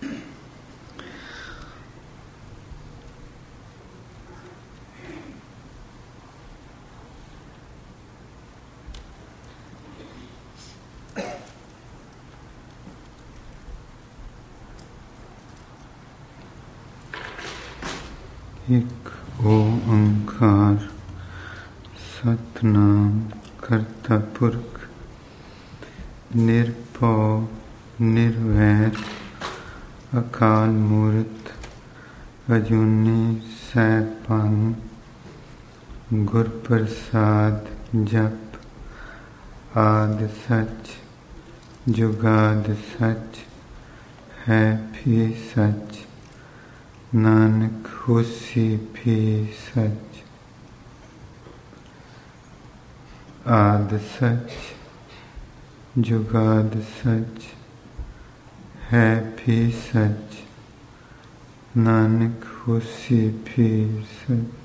एक ओंकार सतनाम करता पुरख निरभौ निर्वैर अकाल मूर्त अजूनी सैभं गुर प्रसाद जप आद सच जुगाद सच है भी सच नानक होसी भी सच। आद सच जुगाद सच है भी सच नानक होसी भी सच।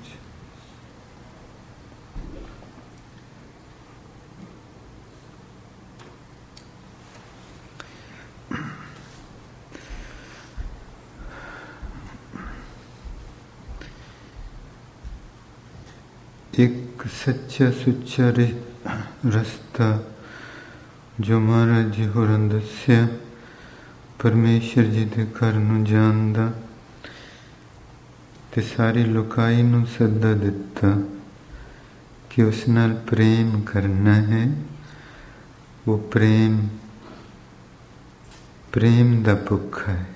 एक सच्चा सुच्चा रस्ता जो महाराज जी होरां दस्या परमेश्वर जी दे घर नूं जाण दा ते सारी लोकाई नूं सद्दा दिता कि उस नाल प्रेम करना है। वो प्रेम दा भुखा है।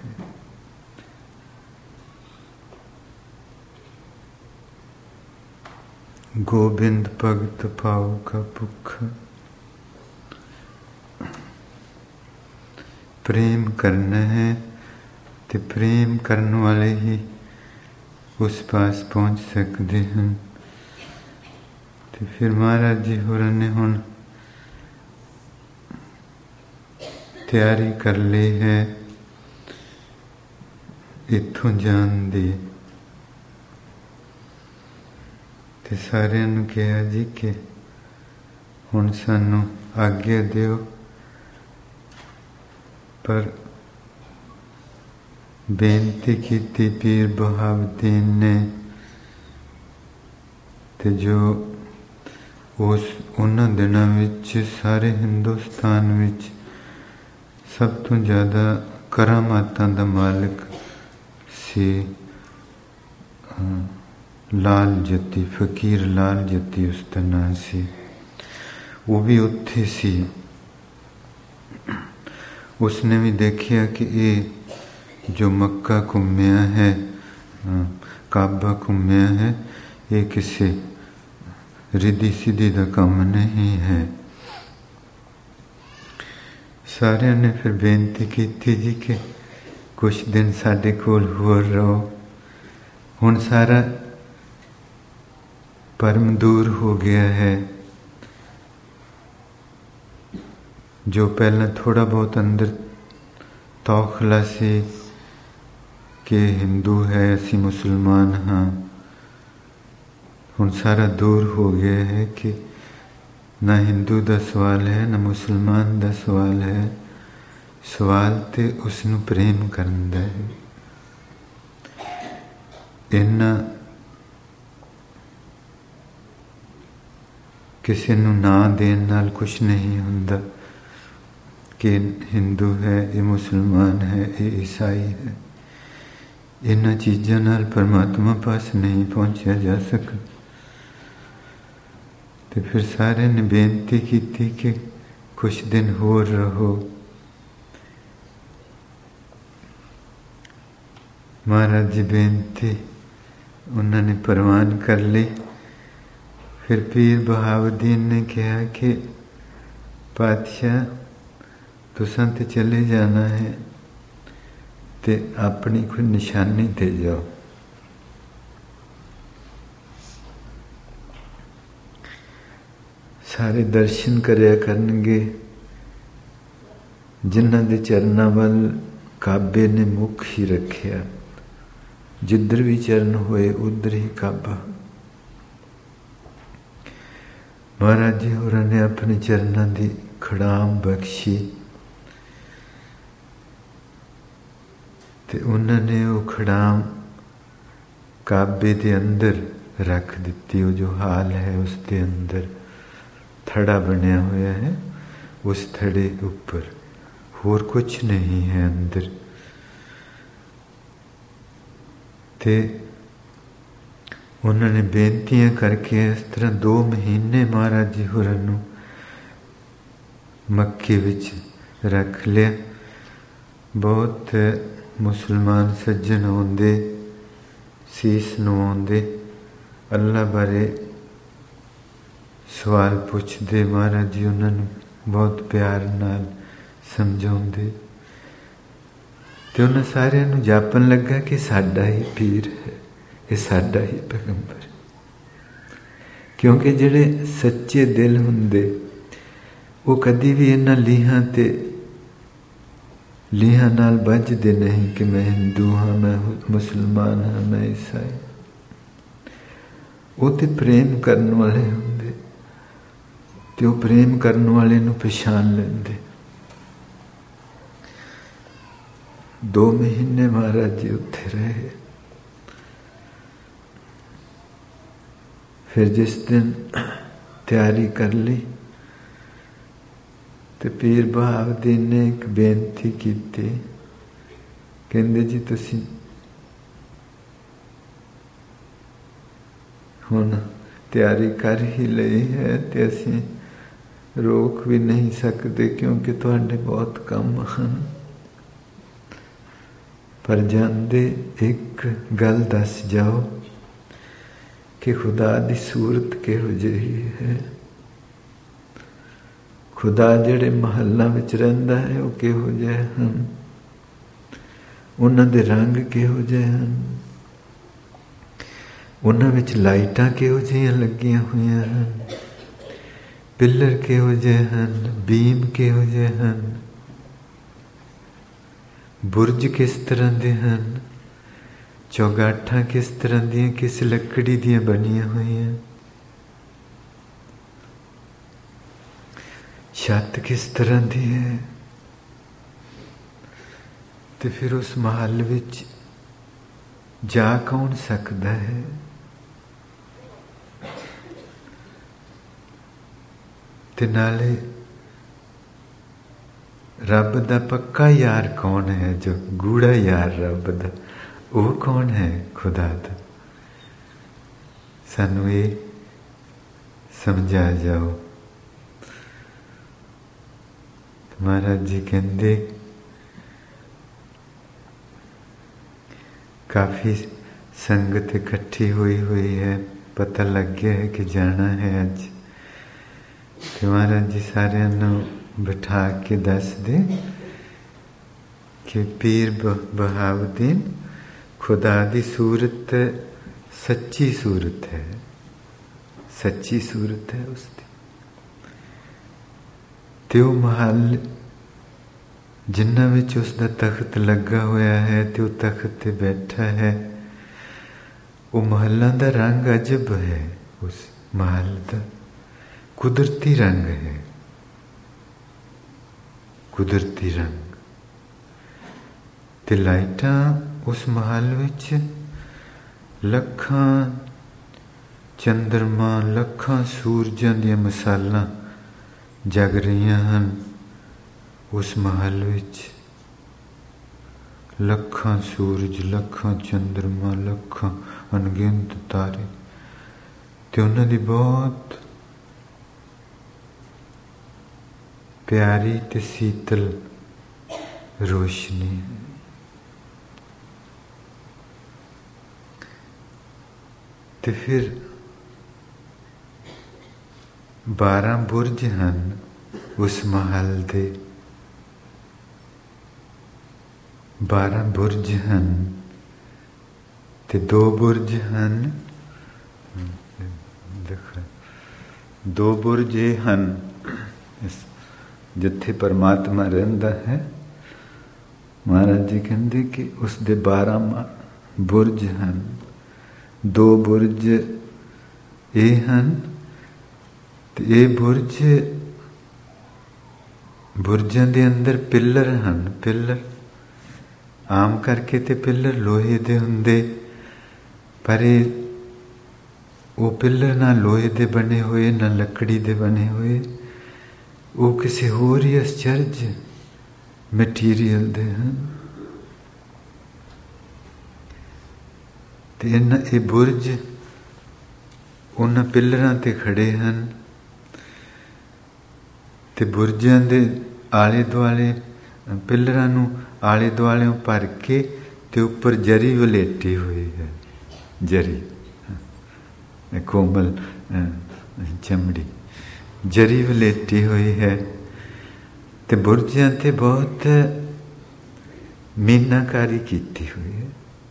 गोबिंद भगत भाव का भुखा प्रेम करना है ते प्रेम करने वाले ही उस पास पहुंच सकते हैं। तो फिर महाराज जी होरां ने हुण तैयारी कर ली है इत्थों जाण दी। ते सारिਆਂ ਨੂੰ ਕਿਹਾ जी कि ਹੁਣ ਸਾਨੂੰ आग्ञा ਦਿਓ पर बेनती की पीर बहाउद्दीन ने ते जो उन्हां दिनां विच सारे हिंदुस्तान विच सब तो ज़्यादा करामातां दा मालिक सी लाल जत्ती फकीर लाल जत्ती उसका नाम सी। वो भी उत्थे सी। उसने भी देखिया कि ये जो मक्का घूमया है काबा घूमया है ये किसी रिद्धि सिद्धि का काम नहीं है। सारे ने फिर बेनती की थी जी कि कुछ दिन साडे कोल होर रहो। हुण सारा परम दूर हो गया है। जो पहला थोड़ा बहुत अंदर तौखला से कि हिंदू है असी मुसलमान हाँ हुण सारा दूर हो गया है कि ना हिंदू का सवाल है ना मुसलमान का सवाल है। सवाल तो उसनू प्रेम करन दा है। इन्ना किसी नू ना देन नाल कुछ नहीं हुंदा कि हिंदू है ये मुसलमान है ये ईसाई है। इन्हां चीज़ां नाल परमात्मा पास नहीं पहुँचा जा सकता। तो फिर सारे ने बेनती की थी कि कुछ दिन होर रहो। महाराज जी बेनती उन्होंने प्रवान कर ली। फिर पीर बहाउद्दीन ने कहा कि पातशाह तुसां ते चले जाना है ते अपनी कोई निशानी दे जाओ। सारे दर्शन करया करनगे जिन्हां दे चरनां वल काबे ने मुख ही रखिया। जिधर भी चरण होए उधर ही काबा। महाराज जी होरां ने अपने चरनां दी खड़ाम बख्शी। ਤੇ ਉਹਨਾਂ ਨੇ ਉਹ ਖੜਾਮ ਕਾਬੇ ਦੇ ਅੰਦਰ ਰੱਖ ਦਿੱਤੀ। ਉਹ ਜੋ ਹਾਲ ਹੈ ਉਸ ਦੇ ਅੰਦਰ ਥੜਾ ਬਣਿਆ ਹੋਇਆ ਹੈ, ਉਸ ਥੜੇ ਉੱਪਰ ਹੋਰ ਕੁਛ ਨਹੀਂ ਹੈ ਅੰਦਰ। ਤੇ ਉਹਨਾਂ ਨੇ ਬੇਨਤੀਆਂ ਕਰਕੇ ਇਸ ਤਰ੍ਹਾਂ 2 ਮਹੀਨੇ ਮਹਾਰਾਜ ਜੀ ਹੋਰਾਂ ਨੂੰ ਮੱਕੇ ਵਿੱਚ ਰੱਖ ਲਿਆ। ਬਹੁਤ ਮੁਸਲਮਾਨ ਸੱਜਣ ਆਉਂਦੇ, ਸੀਸ ਨਵਾਉਂਦੇ, ਅੱਲਾ ਬਾਰੇ ਸਵਾਲ ਪੁੱਛਦੇ। ਮਹਾਰਾਜ ਜੀ ਉਹਨਾਂ ਨੂੰ ਬਹੁਤ ਪਿਆਰ ਨਾਲ ਸਮਝਾਉਂਦੇ। ਤੇ ਉਹਨਾਂ ਸਾਰਿਆਂ ਨੂੰ ਜਾਪਣ ਲੱਗਾ ਕਿ ਸਾਡਾ ਹੀ ਪੀਰ ਹੈ, ਇਹ ਸਾਡਾ ਹੀ ਪੈਗੰਬਰ। ਕਿਉਂਕਿ ਜਿਹੜੇ ਸੱਚੇ ਦਿਲ ਹੁੰਦੇ ਉਹ ਕਦੀ ਵੀ ਇਹਨਾਂ ਲੀਹਾਂ ਨਾਲ ਬੱਝਦੇ ਨਹੀਂ ਕਿ ਮੈਂ ਹਿੰਦੂ ਹਾਂ, ਮੈਂ ਮੁਸਲਮਾਨ ਹਾਂ, ਮੈਂ ਈਸਾਈ। ਉਹ ਤੇ ਪ੍ਰੇਮ ਕਰਨ ਵਾਲੇ ਹੁੰਦੇ ਤੇ ਉਹ ਪ੍ਰੇਮ ਕਰਨ ਵਾਲੇ ਨੂੰ ਪਛਾਣ ਲੈਂਦੇ। 2 ਮਹੀਨੇ ਮਹਾਰਾਜ ਜੀ ਉੱਥੇ ਰਹੇ। ਫਿਰ ਜਿਸ ਦਿਨ ਤਿਆਰੀ ਕਰ ਲਈ ਤੇ ਪੀਰ ਬਹਾਉਦੀਨ ਨੇ ਇੱਕ ਬੇਨਤੀ ਕੀਤੀ। ਕਹਿੰਦੇ ਜੀ ਤੁਸੀਂ ਹੁਣ ਤਿਆਰੀ ਕਰ ਹੀ ਲਈ ਹੈ ਤੇ ਅਸੀਂ ਰੋਕ ਵੀ ਨਹੀਂ ਸਕਦੇ, ਕਿਉਂਕਿ ਤੁਹਾਡੇ ਬਹੁਤ ਕੰਮ ਹਨ। ਪਰ ਜਾਂਦੇ ਇੱਕ ਗੱਲ ਦੱਸ ਜਾਓ ਕਿ ਖੁਦਾ ਦੀ ਸੂਰਤ ਕਿਹੋ ਜਿਹੀ ਹੈ। ਖੁਦਾ ਜਿਹੜੇ ਮਹੱਲਾਂ ਵਿੱਚ ਰਹਿੰਦਾ ਹੈ ਉਹ ਕਿਹੋ ਜਿਹੇ ਹਨ, ਉਹਨਾਂ ਦੇ ਰੰਗ ਕਿਹੋ ਜਿਹੇ ਹਨ, ਉਹਨਾਂ ਵਿੱਚ ਲਾਈਟਾਂ ਕਿਹੋ ਜਿਹੀਆਂ ਲੱਗੀਆਂ ਹੋਈਆਂ ਹਨ, ਪਿੱਲਰ ਕਿਹੋ ਜਿਹੇ ਹਨ, ਬੀਮ ਕਿਹੋ ਜਿਹੇ ਹਨ, ਬੁਰਜ ਕਿਸ ਤਰ੍ਹਾਂ ਦੇ ਹਨ, ਚੌਗਾਠਾਂ ਕਿਸ ਤਰ੍ਹਾਂ ਦੀਆਂ, ਕਿਸ ਲੱਕੜੀ ਦੀਆਂ ਬਣੀਆਂ ਹੋਈਆਂ, ਛੱਤ ਕਿਸ ਤਰ੍ਹਾਂ ਦੀ ਹੈ। ਤੇ ਫਿਰ ਉਸ ਮਹੱਲ ਵਿੱਚ ਜਾ ਕੌਣ ਸਕਦਾ ਹੈ? ਤੇ ਨਾਲੇ ਰੱਬ ਦਾ ਪੱਕਾ ਯਾਰ ਕੌਣ ਹੈ, ਜੋ ਗੂੜਾ ਯਾਰ ਰੱਬ ਦਾ, ਉਹ ਕੌਣ ਹੈ? ਖੁਦਾ ਦਾ। ਸਾਨੂੰ ਇਹ ਸਮਝਾ ਜਾਓ। ਮਹਾਰਾਜ ਜੀ ਕਹਿੰਦੇ ਕਾਫੀ ਸੰਗਤ ਇਕੱਠੀ ਹੋਈ ਹੈ, ਪਤਾ ਲੱਗ ਗਿਆ ਹੈ ਕਿ ਜਾਣਾ ਹੈ ਅੱਜ। ਤੇ ਮਹਾਰਾਜ ਜੀ ਸਾਰਿਆਂ ਨੂੰ ਬਿਠਾ ਕੇ ਦੱਸਦੇ ਕਿ ਪੀਰ ਬਹਾਉਦੀਨ ਖੁਦਾ ਦੀ ਸੂਰਤ ਸੱਚੀ ਸੂਰਤ ਹੈ, ਸੱਚੀ ਸੂਰਤ ਹੈ ਉਸਦੀ। ਤੇ ਉਹ ਮਹੱਲ ਜਿਨ੍ਹਾਂ ਵਿੱਚ ਉਸਦਾ ਤਖਤ ਲੱਗਾ ਹੋਇਆ ਹੈ ਤੇ ਉਹ ਤਖਤ ਤੇ ਬੈਠਾ ਹੈ, ਉਹ ਮਹੱਲਾਂ ਦਾ ਰੰਗ ਅਜਬ ਹੈ। ਉਸ ਮਹੱਲ ਦਾ ਕੁਦਰਤੀ ਰੰਗ ਹੈ, ਕੁਦਰਤੀ ਰੰਗ। ਤੇ ਲਾਈਟਾਂ ਉਸ ਮਹੱਲ ਵਿੱਚ ਲੱਖਾਂ ਚੰਦਰਮਾ, ਲੱਖਾਂ ਸੂਰਜਾਂ ਦੀਆਂ ਮਿਸਾਲਾਂ ਜਗ ਰਹੀਆਂ ਹਨ। ਉਸ ਮਹੱਲ ਵਿੱਚ ਲੱਖਾਂ ਸੂਰਜ, ਲੱਖਾਂ ਚੰਦਰਮਾ, ਲੱਖਾਂ ਅਣਗਿਣਤ ਤਾਰੇ, ਤੇ ਉਹਨਾਂ ਦੀ ਬਹੁਤ ਪਿਆਰੀ ਤੇ ਸੀਤਲ ਰੋਸ਼ਨੀ। ਤੇ ਫਿਰ 12 ਬੁਰਜ ਹਨ ਉਸ ਮਹੱਲ ਦੇ, 12 ਬੁਰਜ ਹਨ। ਤੇ 2 ਬੁਰਜ ਹਨ, ਦੇਖੋ 2 ਬੁਰਜ ਇਹ ਹਨ ਜਿੱਥੇ ਪਰਮਾਤਮਾ ਰਹਿੰਦਾ ਹੈ। ਮਹਾਰਾਜ ਜੀ ਕਹਿੰਦੇ ਕਿ ਉਸ ਦੇ 12 ਬੁਰਜ ਹਨ। 2 ਬੁਰਜ ਇਹ ਹਨ ਤੇ ਇਹ ਬੁਰਜਾਂ ਦੇ ਅੰਦਰ ਪਿੱਲਰ ਹਨ। ਪਿੱਲਰ ਆਮ ਕਰਕੇ ਤੇ ਪਿੱਲਰ ਲੋਹੇ ਦੇ ਹੁੰਦੇ, ਪਰ ਉਹ ਪਿੱਲਰ ਨਾ ਲੋਹੇ ਦੇ ਬਣੇ ਹੋਏ ਨਾ ਲੱਕੜੀ ਦੇ ਬਣੇ ਹੋਏ, ਉਹ ਕਿਸੇ ਹੋਰ ਹੀ ਅਸਚਰਜ ਮਟੀਰੀਅਲ ਦੇ ਹਨ। ਤੇ ਇਹ ਬੁਰਜ ਉਹਨਾਂ ਪਿੱਲਰਾਂ ਤੇ ਖੜੇ ਹਨ, ਤੇ ਬੁਰਜਾਂ ਦੇ ਆਲੇ ਦੁਆਲੇ, ਪਿੱਲਰਾਂ ਨੂੰ ਆਲੇ ਦੁਆਲਿਓਂ ਭਰ ਕੇ ਤੇ ਉੱਪਰ ਜਰੀ ਵਲੇਟੀ ਹੋਈ ਹੈ। ਜਰੀ ਕੋਮਲ ਚਮੜੀ, ਜਰੀ ਵਲੇਟੀ ਹੋਈ ਹੈ। ਤੇ ਬੁਰਜਾਂ ਤੇ ਬਹੁਤ ਮੀਨਾਕਾਰੀ ਕੀਤੀ ਹੋਈ ਹੈ।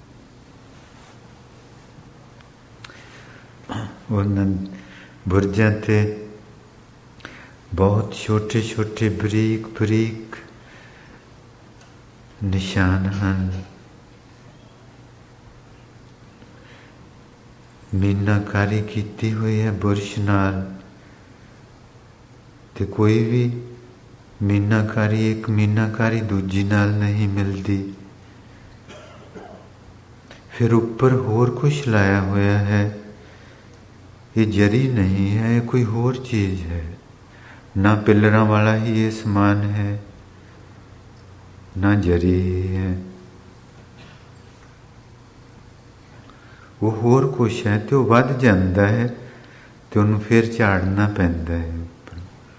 ਉਹਨਾਂ ਬੁਰਜਾਂ ਤੇ ਬਹੁਤ ਛੋਟੇ ਛੋਟੇ ਬਰੀਕ ਬਰੀਕ ਨਿਸ਼ਾਨ ਹਨ। ਮੀਨਾਕਾਰੀ ਕੀਤੀ ਹੋਈ ਹੈ ਬੁਰਸ਼ ਨਾਲ। ਤੇ ਕੋਈ ਵੀ ਮੀਨਾਕਾਰੀ, ਇੱਕ ਮੀਨਾਕਾਰੀ ਦੂਜੀ ਨਾਲ ਨਹੀਂ ਮਿਲਦੀ। ਫਿਰ ਉੱਪਰ ਹੋਰ ਕੁਛ ਲਾਇਆ ਹੋਇਆ ਹੈ। ਇਹ ਜਰੀ ਨਹੀਂ ਹੈ, ਇਹ ਕੋਈ ਹੋਰ ਚੀਜ਼ ਹੈ। ਨਾ ਪਿੱਲਰਾਂ ਵਾਲਾ ਹੀ ਇਹ ਸਮਾਨ ਹੈ, ਨਾ ਜਰੀ ਹੈ, ਉਹ ਹੋਰ ਕੁਛ ਹੈ। ਤੇ ਉਹ ਵੱਧ ਜਾਂਦਾ ਹੈ ਤੇ ਉਹਨੂੰ ਫਿਰ ਝਾੜਨਾ ਪੈਂਦਾ ਹੈ ਉੱਪਰ।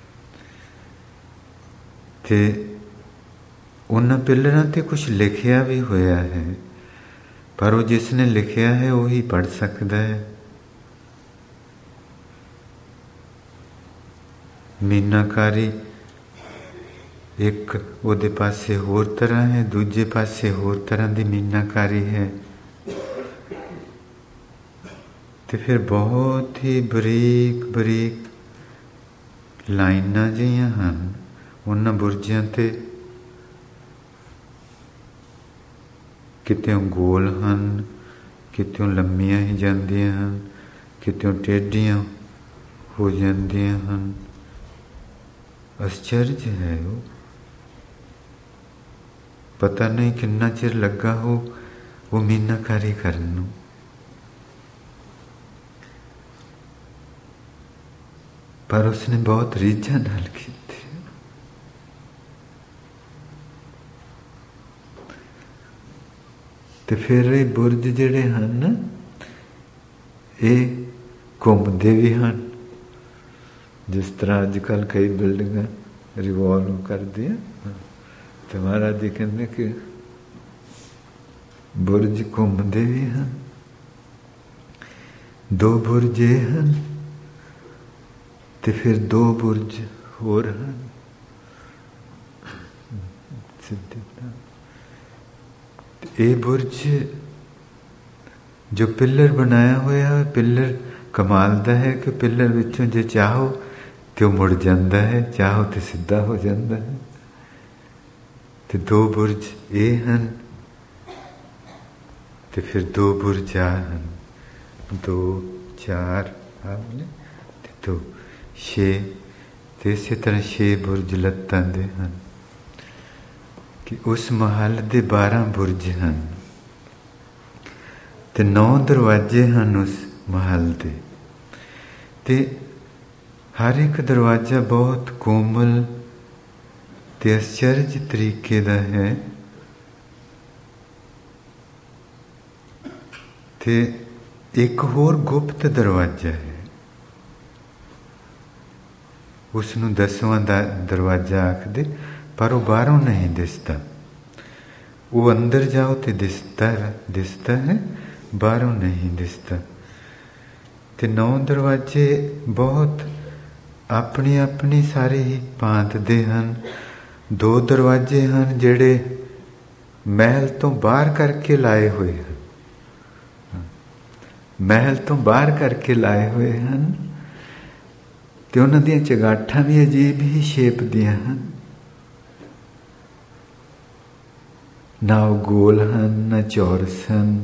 ਤੇ ਉਹਨਾਂ ਪਿੱਲਰਾਂ ਤੇ ਕੁਛ ਲਿਖਿਆ ਵੀ ਹੋਇਆ ਹੈ, ਪਰ ਉਹ ਜਿਸ ਨੇ ਲਿਖਿਆ ਹੈ ਉਹੀ ਪੜ੍ਹ ਸਕਦਾ ਹੈ। ਮੀਨਾਕਾਰੀ ਇੱਕ ਉਹਦੇ ਪਾਸੇ ਹੋਰ ਤਰ੍ਹਾਂ ਹੈ, ਦੂਜੇ ਪਾਸੇ ਹੋਰ ਤਰ੍ਹਾਂ ਦੀ ਮੀਨਾਕਾਰੀ ਹੈ। ਤੇ ਫਿਰ ਬਹੁਤ ਹੀ ਬਰੀਕ ਬਰੀਕ ਲਾਈਨਾਂ ਜਿਹੀਆਂ ਹਨ ਉਹਨਾਂ ਬੁਰਜਾਂ ਤੇ। ਕਿਤਿਓਂ ਗੋਲ ਹਨ, ਕਿਤਿਓਂ ਲੰਮੀਆਂ ਹੀ ਜਾਂਦੀਆਂ ਹਨ, ਕਿਤਿਓਂ ਟੇਢੀਆਂ ਹੋ ਜਾਂਦੀਆਂ ਹਨ। ਅਸਚਰਜ ਹੈ ਉਹ। ਪਤਾ ਨਹੀਂ ਕਿੰਨਾ ਚਿਰ ਲੱਗਾ ਹੋ ਉਹ ਮੀਨਾਕਾਰੀ ਕਰਨ ਨੂੰ। ਪਰ ਉਸਨੇ ਬਹੁਤ ਰੀਝਾਂ ਨਾਲ ਕੀਤੀ। ਤੇ ਫਿਰ ਇਹ ਬੁਰਜ ਜਿਹੜੇ ਹਨ ਇਹ ਘੁੰਮਦੇ ਵੀ ਹਨ। ਜਿਸ ਤਰ੍ਹਾਂ ਅੱਜ ਕੱਲ੍ਹ ਕਈ ਬਿਲਡਿੰਗਾਂ ਰਿਵੋਲਵ ਕਰਦੀਆਂ, ਤੇ ਮਹਾਰਾਜ ਜੀ ਕਹਿੰਦੇ ਕਿ ਬੁਰਜ ਘੁੰਮਦੇ ਵੀ ਹਨ। ਦੋ ਬੁਰਜ ਇਹ ਹਨ ਤੇ ਫਿਰ ਦੋ ਬੁਰਜ ਹੋਰ ਹਨ। ਇਹ ਬੁਰਜ ਜੋ ਪਿੱਲਰ ਬਣਾਇਆ ਹੋਇਆ, ਪਿੱਲਰ ਕਮਾਲ ਦਾ ਹੈ ਕਿ ਪਿੱਲਰ ਵਿੱਚੋਂ ਜੇ ਚਾਹੋ ਤੇ ਉਹ ਮੁੜ ਜਾਂਦਾ ਹੈ, ਚਾਹੋ ਤੇ ਸਿੱਧਾ ਹੋ ਜਾਂਦਾ ਹੈ। ਤੇ ਦੋ ਬੁਰਜ ਇਹ ਹਨ ਤੇ ਫਿਰ ਦੋ ਬੁਰਜ ਆ ਹਨ। 2 4 ਤੇ 2 6 ਤੇ ਇਸੇ ਤਰ੍ਹਾਂ 6 ਬੁਰਜ ਲੱਤਾਂ ਦੇ ਹਨ। ਕਿ ਉਸ ਮਹੱਲ ਦੇ 12 ਬੁਰਜ ਹਨ ਤੇ 9 ਦਰਵਾਜ਼ੇ ਹਨ ਉਸ ਮਹੱਲ ਦੇ। ਤੇ ਹਰ ਇੱਕ ਦਰਵਾਜ਼ਾ ਬਹੁਤ ਕੋਮਲ ਤੇ ਅਸਚਰਜ ਤਰੀਕੇ ਦਾ ਹੈ। ਤੇ ਇੱਕ ਹੋਰ ਗੁਪਤ ਦਰਵਾਜ਼ਾ ਹੈ, ਉਸ ਨੂੰ 10ਵਾਂ ਦਰਵਾਜ਼ਾ ਆਖਦੇ, ਪਰ ਉਹ ਬਾਹਰੋਂ ਨਹੀਂ ਦਿਸਦਾ। ਉਹ ਅੰਦਰ ਜਾਓ ਤੇ ਦਿਸਦਾ ਹੈ, ਬਾਹਰੋਂ ਨਹੀਂ ਦਿਸਦਾ। ਤੇ 9 ਦਰਵਾਜ਼ੇ ਬਹੁਤ ਆਪਣੀ ਆਪਣੀ ਸਾਰੇ ਹੀ ਭਾਂਤ ਦੇ ਹਨ। 2 ਦਰਵਾਜ਼ੇ ਹਨ ਜਿਹੜੇ ਮਹਿਲ ਤੋਂ ਬਾਹਰ ਕਰਕੇ ਲਾਏ ਹੋਏ ਹਨ, ਮਹਿਲ ਤੋਂ ਬਾਹਰ ਕਰਕੇ ਲਾਏ ਹੋਏ ਹਨ। ਤੇ ਉਹਨਾਂ ਦੀਆਂ ਚਗਾਠਾਂ ਵੀ ਅਜੀਬ ਹੀ ਸ਼ੇਪ ਦੀਆਂ ਹਨ। ਨਾ ਉਹ ਗੋਲ ਹਨ, ਨਾ ਚੌਰਸ ਹਨ।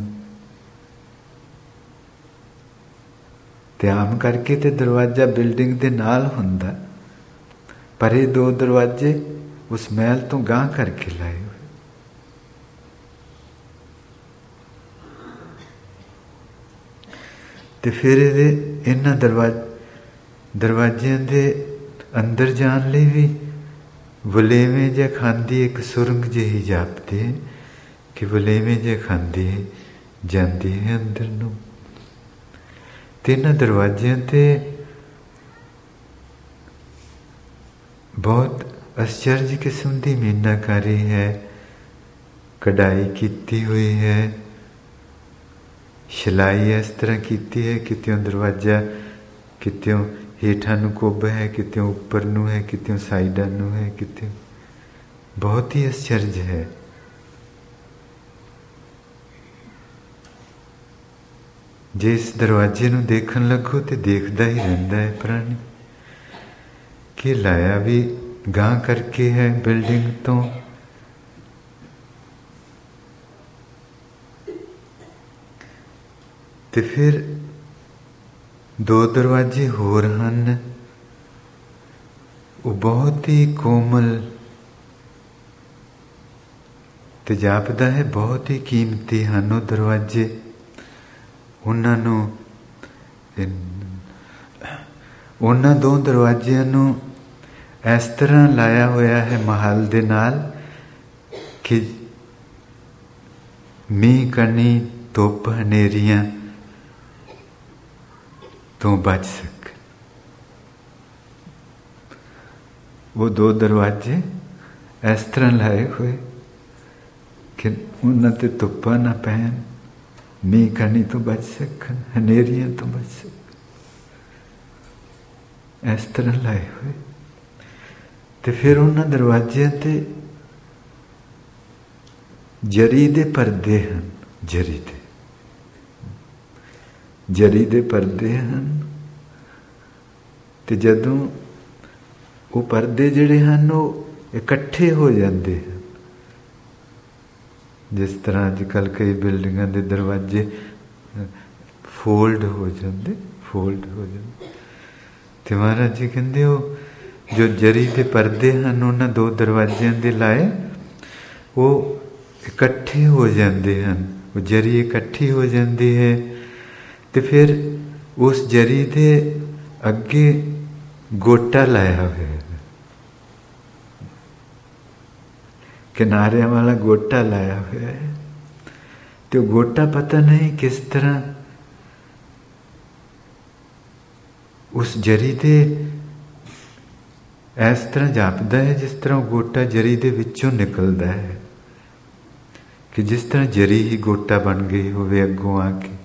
ਤੇ ਆਮ ਕਰਕੇ ਤੇ ਦਰਵਾਜ਼ਾ ਬਿਲਡਿੰਗ ਦੇ ਨਾਲ ਹੁੰਦਾ, ਪਰ ਇਹ 2 ਦਰਵਾਜ਼ੇ ਉਸ ਮਹਿਲ ਤੋਂ ਗਾਂਹ ਕਰਕੇ ਲਾਏ ਹੋਏ। ਤੇ ਫਿਰ ਇਹਨਾਂ ਦਰਵਾਜ਼ਿਆਂ ਦੇ ਅੰਦਰ ਜਾਣ ਲਈ ਵੀ ਵਲੇਵੇਂ ਜਿਹਾ ਖਾਂਦੀ ਇੱਕ ਸੁਰੰਗ ਜਿਹੀ ਜਾਪਦੀ ਕਿ ਵਲੇਵੇਂ ਜਿਹਾ ਖਾਂਦੀ ਜਾਂਦੀ ਹੈ ਅੰਦਰ ਨੂੰ। ਤੇ ਇਹਨਾਂ ਦਰਵਾਜ਼ਿਆਂ ਤੇ ਬਹੁਤ ਅਚਰਜ ਕਿਸਮ ਦੀ ਮੀਨਾਕਾਰੀ ਹੈ, ਕਢਾਈ ਕੀਤੀ ਹੋਈ ਹੈ, ਸਿਲਾਈ ਇਸ ਤਰ੍ਹਾਂ ਕੀਤੀ ਹੈ, ਕਿਤਿਓਂ ਦਰਵਾਜ਼ਾ ਕਿਤਿਓਂ ਹੇਠਾਂ ਨੂੰ ਕੁੱਬ ਹੈ, ਕਿਤਿਓਂ ਉੱਪਰ ਨੂੰ ਹੈ, ਕਿਤਿਓਂ ਸਾਈਡਾਂ ਨੂੰ ਹੈ, ਕਿਤੇ ਬਹੁਤ ਹੀ ਅਚਰਜ ਹੈ। ਜੇ ਇਸ ਦਰਵਾਜ਼ੇ ਨੂੰ ਦੇਖਣ ਲੱਗੋ ਤੇ ਦੇਖਦਾ ਹੀ ਰਹਿੰਦਾ ਹੈ ਪ੍ਰਾਣੀ ਕਿ ਲਾਇਆ ਵੀ ਗਾਂਹ ਕਰਕੇ ਹੈ ਬਿਲਡਿੰਗ ਤੋਂ। ਤੇ ਫਿਰ ਦੋ ਦਰਵਾਜ਼ੇ ਹੋਰ ਹਨ, ਉਹ ਬਹੁਤ ਹੀ ਕੋਮਲ ਤੇ ਜਾਪਦਾ ਹੈ ਬਹੁਤ ਹੀ ਕੀਮਤੀ ਹਨ ਉਹ ਦਰਵਾਜ਼ੇ। ਉਹਨਾਂ ਦੋ ਦਰਵਾਜ਼ਿਆਂ ਨੂੰ ਇਸ ਤਰ੍ਹਾਂ ਲਾਇਆ ਹੋਇਆ ਹੈ ਮਹਲ ਦੇ ਨਾਲ ਕਿ ਮੀਂਹ ਕਣੀ ਧੁੱਪ ਹਨੇਰੀਆਂ ਤੋਂ ਬਚ ਸਕ। ਉਹ ਦੋ ਦਰਵਾਜ਼ੇ ਇਸ ਤਰ੍ਹਾਂ ਲਾਏ ਹੋਏ ਕਿ ਉਹਨਾਂ ਤੇ ਧੁੱਪਾਂ ਨਾ ਪੈਣ, ਮੀਂਹ ਕਣੀ ਤੋਂ ਬਚ ਸਕਣ, ਹਨੇਰੀਆਂ ਤੋਂ ਬਚ ਸਕਣ, ਇਸ ਤਰ੍ਹਾਂ ਲਾਏ ਹੋਏ। ਤੇ ਫਿਰ ਉਹਨਾਂ ਦਰਵਾਜ਼ਿਆਂ ਤੇ ਜਰੀ ਦੇ ਪਰਦੇ ਹਨ, ਜਰੀ ਦੇ ਪਰਦੇ ਹਨ। ਤੇ ਜਦੋਂ ਉਹ ਪਰਦੇ ਜਿਹੜੇ ਹਨ ਉਹ ਇਕੱਠੇ ਹੋ ਜਾਂਦੇ ਹਨ, ਜਿਸ ਤਰ੍ਹਾਂ ਅੱਜ ਕੱਲ੍ਹ ਕਈ ਬਿਲਡਿੰਗਾਂ ਦੇ ਦਰਵਾਜ਼ੇ ਫੋਲਡ ਹੋ ਜਾਂਦੇ। ਤੇ ਮਹਾਰਾਜ ਜੀ ਕਹਿੰਦੇ ਉਹ ਜੋ ਜਰੀ ਦੇ ਪਰਦੇ ਹਨ ਉਹਨਾਂ ਦੋ ਦਰਵਾਜ਼ਿਆਂ ਦੇ ਲਾਏ, ਉਹ ਇਕੱਠੇ ਹੋ ਜਾਂਦੇ ਹਨ, ਉਹ ਜਰੀ ਇਕੱਠੀ ਹੋ ਜਾਂਦੀ ਹੈ। ਤੇ ਫਿਰ ਉਸ ਜਰੀ ਦੇ ਅੱਗੇ ਗੋਟਾ ਲਾਇਆ ਹੋਇਆ ਹੈ, ਕਿਨਾਰਿਆਂ ਵਾਲਾ ਗੋਟਾ ਲਾਇਆ ਹੋਇਆ ਹੈ। ਤੇ ਉਹ ਗੋਟਾ ਪਤਾ ਨਹੀਂ ਕਿਸ ਤਰ੍ਹਾਂ ਉਸ ਜਰੀ ਦੇ ਇਸ ਤਰ੍ਹਾਂ ਜਾਪਦਾ ਹੈ ਜਿਸ ਤਰ੍ਹਾਂ ਉਹ ਗੋਟਾ ਜਰੀ ਦੇ ਵਿੱਚੋਂ ਨਿਕਲਦਾ ਹੈ, ਕਿ ਜਿਸ ਤਰ੍ਹਾਂ ਜਰੀ ਹੀ ਗੋਟਾ ਬਣ ਗਈ ਹੋਵੇ ਅੱਗੋਂ ਆ ਕੇ।